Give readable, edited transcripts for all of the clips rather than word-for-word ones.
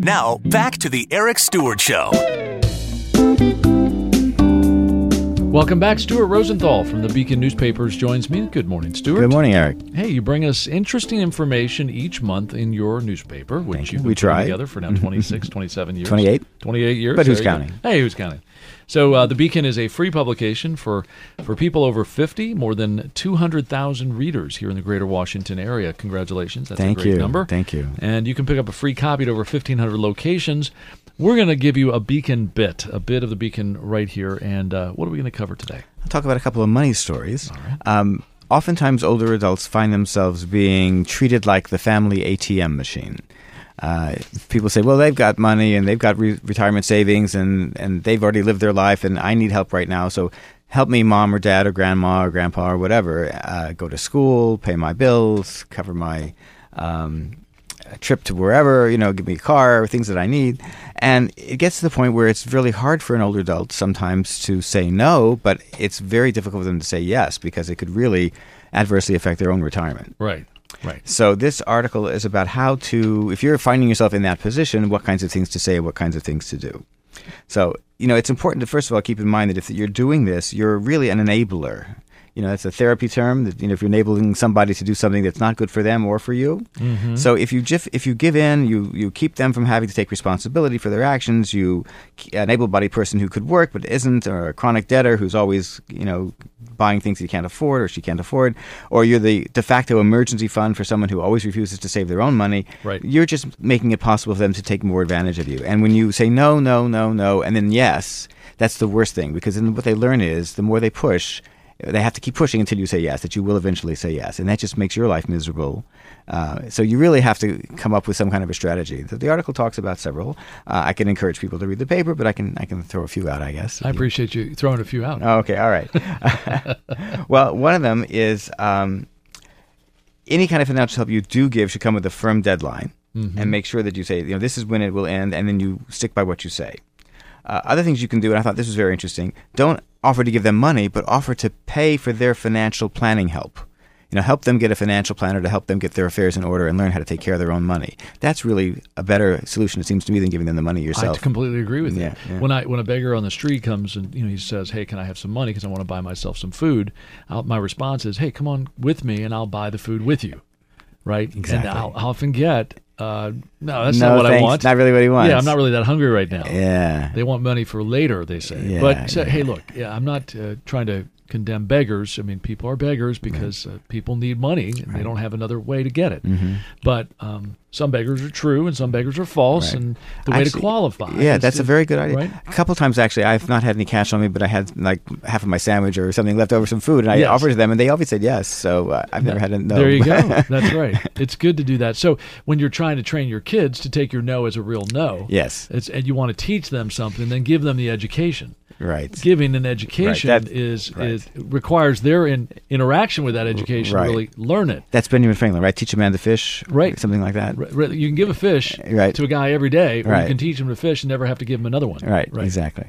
Now, back to the Eric Stewart Show. Welcome back. Stuart Rosenthal from the Beacon Newspapers joins me. Good morning, Stuart. Good morning, Eric. Hey, you bring us interesting information each month in your newspaper, which you've been putting together for now 26, 27 years. 28. 28 years. But who's counting? Hey, who's counting? So the Beacon is a free publication for people over 50, more than 200,000 readers here in the greater Washington area. Congratulations. That's a great number. Thank you. And you can pick up a free copy at over 1,500 locations. We're going to give you a Beacon bit of the Beacon right here. And what are we going to cover today? I'll talk about a couple of money stories. All right. Oftentimes, older adults find themselves being treated like the family ATM machine. People say, well, they've got money and they've got retirement savings and they've already lived their life and I need help right now. So help me, mom or dad or grandma or grandpa or whatever, go to school, pay my bills, cover my trip to wherever, give me a car, things that I need. And it gets to the point where it's really hard for an older adult sometimes to say no, but it's very difficult for them to say yes because it could really adversely affect their own retirement. Right. Right. So this article is about how to, if you're finding yourself in that position, what kinds of things to say, what kinds of things to do. So, it's important to, first of all, keep in mind that if you're doing this, you're really an enabler. That's a therapy term that, if you're enabling somebody to do something that's not good for them or for you. Mm-hmm. So if you give in, you keep them from having to take responsibility for their actions. You an able-bodied person who could work but isn't, or a chronic debtor who's always, buying things he can't afford or she can't afford, or you're the de facto emergency fund for someone who always refuses to save their own money. Right. You're just making it possible for them to take more advantage of you. And when you say no, no, no, no, and then yes, that's the worst thing, because then what they learn is the more they push, they have to keep pushing until you say yes, that you will eventually say yes. And that just makes your life miserable. So you really have to come up with some kind of a strategy. The article talks about several. I can encourage people to read the paper, but I can throw a few out, I guess. I appreciate you throwing a few out. Oh, okay, all right. Well, one of them is any kind of financial help you do give should come with a firm deadline. Mm-hmm. And make sure that you say, this is when it will end, and then you stick by what you say. Other things you can do, and I thought this was very interesting, don't offer to give them money, but offer to pay for their financial planning help. Help them get a financial planner to help them get their affairs in order and learn how to take care of their own money. That's really a better solution, it seems to me, than giving them the money yourself. I completely agree with you. Yeah. When a beggar on the street comes and he says, "Hey, can I have some money because I want to buy myself some food?" My response is, "Hey, come on with me and I'll buy the food with you." Right? Exactly. And I'll often get, no, that's not what I want. Not really what he wants. Yeah, I'm not really that hungry right now. Yeah. They want money for later, they say. Yeah, but say, hey, look, I'm not trying to condemn beggars. I mean, people are beggars because people need money and they don't have another way to get it. Mm-hmm. But some beggars are true and some beggars are false, and the way to qualify. Yeah, that's a very good idea. Right? A couple of times, actually, I've not had any cash on me, but I had like half of my sandwich or something left over, some food, and I offered to them, and they always said yes. So I've never had a no. There you go. That's right. It's good to do that. So when you're trying to train your kids to take your no as a real no, yes, and you want to teach them something, then give them the education. Right. Giving an education requires their interaction with that education to really learn it. That's Benjamin Franklin, right? Teach a man to fish, right? Something like that. Right. You can give a fish to a guy every day, or you can teach him to fish and never have to give him another one. Right. Exactly.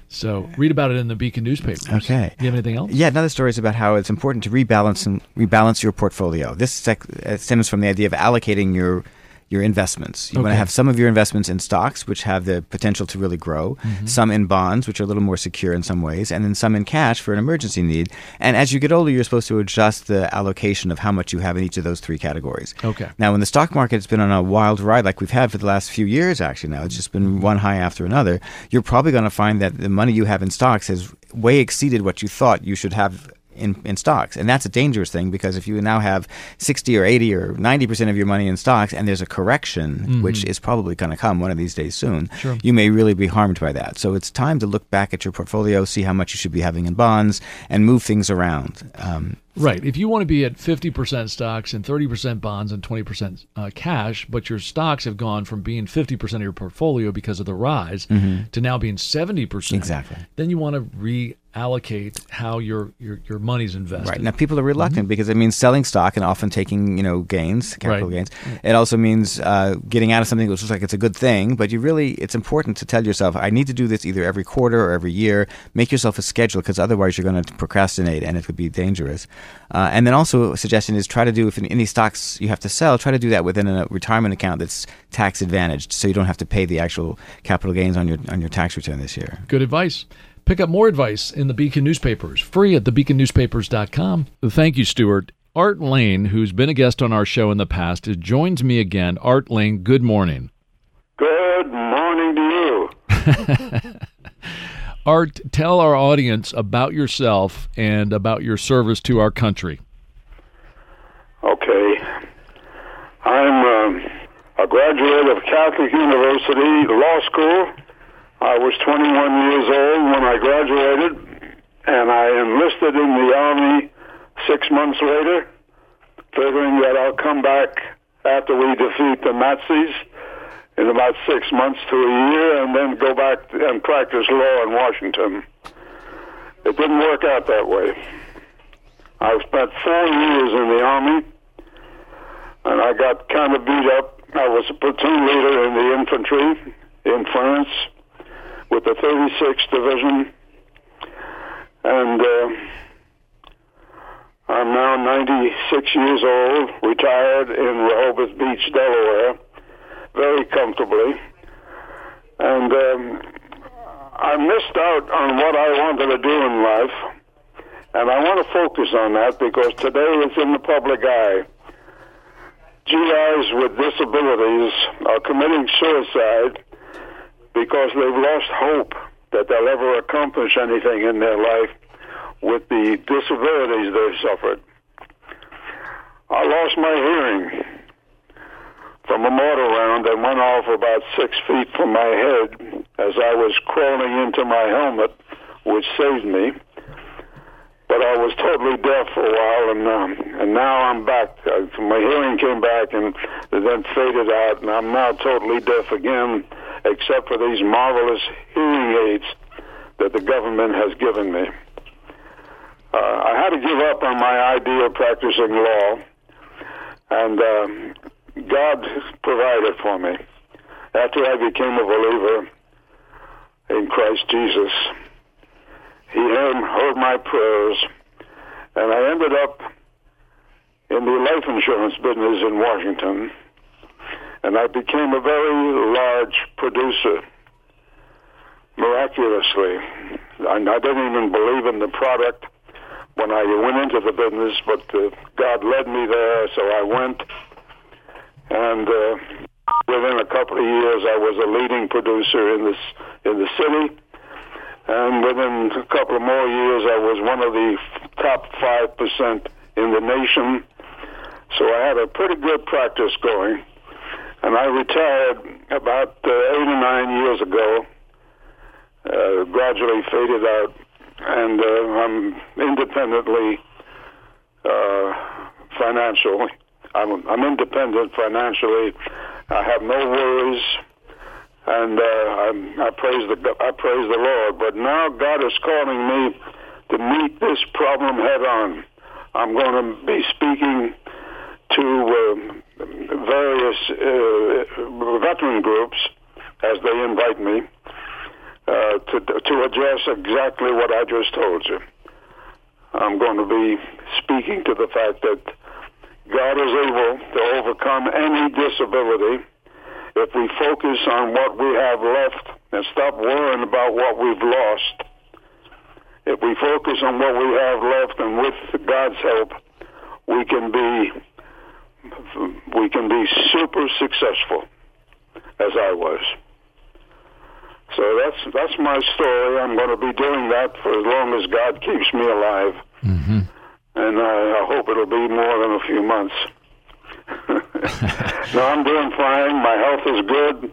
So read about it in the Beacon newspapers. Okay. Do you have anything else? Yeah, another story is about how it's important to rebalance your portfolio. This stems from the idea of allocating your investments. You want to have some of your investments in stocks, which have the potential to really grow, some in bonds, which are a little more secure in some ways, and then some in cash for an emergency need. And as you get older, you're supposed to adjust the allocation of how much you have in each of those three categories. Okay. Now, when the stock market has been on a wild ride like we've had for the last few years, actually now, it's just been one high after another, you're probably going to find that the money you have in stocks has way exceeded what you thought you should have in stocks. And that's a dangerous thing, because if you now have 60 or 80 or 90% of your money in stocks and there's a correction, which is probably going to come one of these days soon, you may really be harmed by that. So it's time to look back at your portfolio, see how much you should be having in bonds, and move things around. Right. If you want to be at 50% stocks and 30% bonds and 20% cash, but your stocks have gone from being 50% of your portfolio because of the rise to now being 70%, exactly, then you want to reallocate how your money's invested. Right. Now, people are reluctant because it means selling stock and often taking gains, capital gains. It also means getting out of something that looks like it's a good thing, but it's important to tell yourself, I need to do this either every quarter or every year. Make yourself a schedule, because otherwise you're going to procrastinate and it could be dangerous. And then also a suggestion is try to do, if any stocks you have to sell, try to do that within a retirement account that's tax advantaged, so you don't have to pay the actual capital gains on your tax return this year. Good advice. Pick up more advice in the Beacon newspapers, free at thebeaconnewspapers.com. Thank you, Stuart. Art Lane, who's been a guest on our show in the past, joins me again. Art Lane, good morning. Good morning to you. Art, tell our audience about yourself and about your service to our country. Okay. I'm a graduate of Catholic University Law School. I was 21 years old when I graduated, and I enlisted in the Army 6 months later, figuring that I'll come back after we defeat the Nazis in about 6 months to a year, and then go back and practice law in Washington. It didn't work out that way. I spent 4 years in the Army, and I got kind of beat up. I was a platoon leader in the infantry in France with the 36th Division, and I'm now 96 years old, retired in Rehoboth Beach, Delaware, very comfortably. And I missed out on what I wanted to do in life, and I want to focus on that because today it's in the public eye. GIs with disabilities are committing suicide because they've lost hope that they'll ever accomplish anything in their life with the disabilities they've suffered. I lost my hearing from a mortar round that went off about 6 feet from my head as I was crawling into my helmet, which saved me. But I was totally deaf for a while, and now I'm back. My hearing came back and then faded out, and I'm now totally deaf again, except for these marvelous hearing aids that the government has given me. I had to give up on my idea of practicing law, and God provided for me. After I became a believer in Christ Jesus, He heard my prayers, and I ended up in the life insurance business in Washington, and I became a very large producer, miraculously. I didn't even believe in the product when I went into the business, but God led me there, so I went, and within a couple of years, I was a leading producer in the city. And within a couple of more years, I was one of the top 5% in the nation. So I had a pretty good practice going. And I retired about 8 or 9 years ago, gradually faded out. And I'm independently financially. I'm independent financially. I have no worries. And I praise the Lord. But now God is calling me to meet this problem head on. I'm going to be speaking to various veteran groups as they invite me to address exactly what I just told you. I'm going to be speaking to the fact that God is able to overcome any disability if we focus on what we have left and stop worrying about what we've lost. If we focus on what we have left, and with God's help, we can be super successful, as I was. So that's my story. I'm going to be doing that for as long as God keeps me alive. Mm-hmm. And I hope it'll be more than a few months. No, I'm doing fine. My health is good.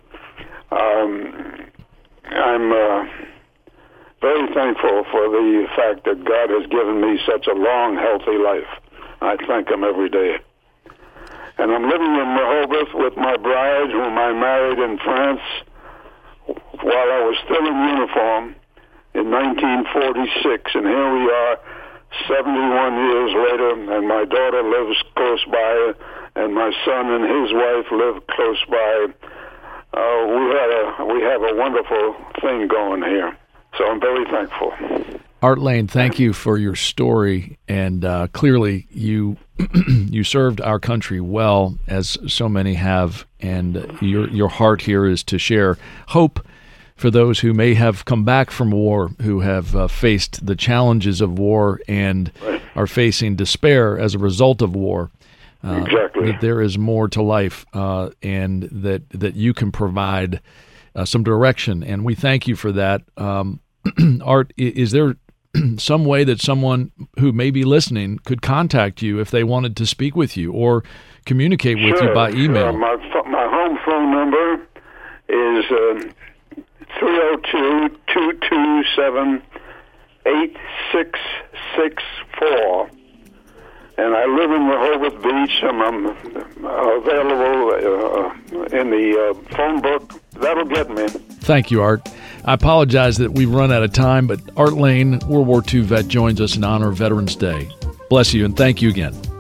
I'm very thankful for the fact that God has given me such a long, healthy life. I thank Him every day. And I'm living in Rehoboth with my bride, whom I married in France while I was still in uniform in 1946. And here we are 71 years later, and my daughter lives close by, and my son and his wife live close by. We have a wonderful thing going here, so I'm very thankful. Art Lane, thank you for your story, and clearly you you served our country well, as so many have, and your heart here is to share hope for those who may have come back from war, who have faced the challenges of war and are facing despair as a result of war. Exactly. That there is more to life, and that you can provide some direction, and we thank you for that. Art, is there some way that someone who may be listening could contact you if they wanted to speak with you or communicate with you by email? My home phone number is 302-227-8664. And I live in Rehoboth Beach, and I'm available in the phone book. That'll get me. Thank you, Art. I apologize that we've run out of time, but Art Lane, World War II vet, joins us in honor of Veterans Day. Bless you, and thank you again.